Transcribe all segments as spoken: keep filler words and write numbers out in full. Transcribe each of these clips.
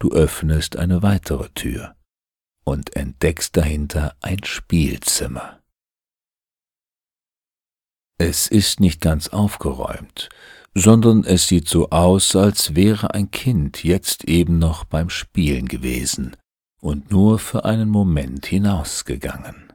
Du öffnest eine weitere Tür und entdeckst dahinter ein Spielzimmer. Es ist nicht ganz aufgeräumt, sondern es sieht so aus, als wäre ein Kind jetzt eben noch beim Spielen gewesen und nur für einen Moment hinausgegangen.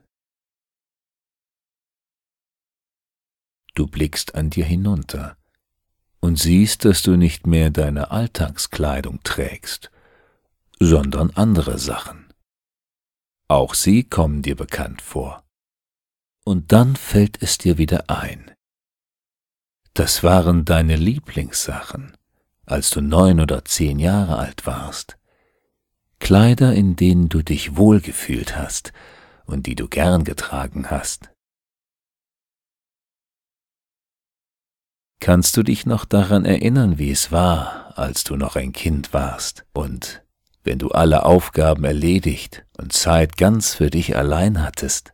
Du blickst an dir hinunter und siehst, dass du nicht mehr deine Alltagskleidung trägst, sondern andere Sachen. Auch sie kommen dir bekannt vor. Und dann fällt es dir wieder ein. Das waren deine Lieblingssachen, als du neun oder zehn Jahre alt warst. Kleider, in denen du dich wohlgefühlt hast und die du gern getragen hast. Kannst du dich noch daran erinnern, wie es war, als du noch ein Kind warst und wenn du alle Aufgaben erledigt und Zeit ganz für dich allein hattest?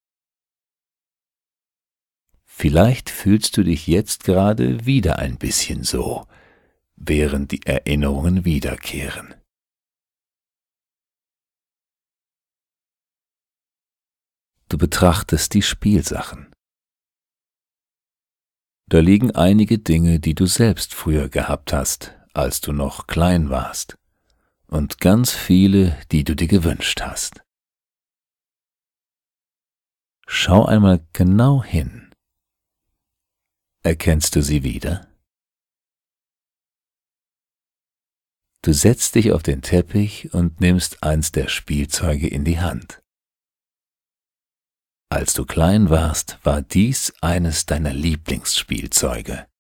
Vielleicht fühlst du dich jetzt gerade wieder ein bisschen so, während die Erinnerungen wiederkehren. Du betrachtest die Spielsachen. Da liegen einige Dinge, die du selbst früher gehabt hast, als du noch klein warst, und ganz viele, die du dir gewünscht hast. Schau einmal genau hin. Erkennst du sie wieder? Du setzt dich auf den Teppich und nimmst eins der Spielzeuge in die Hand. Als du klein warst, war dies eines deiner Lieblingsspielzeuge.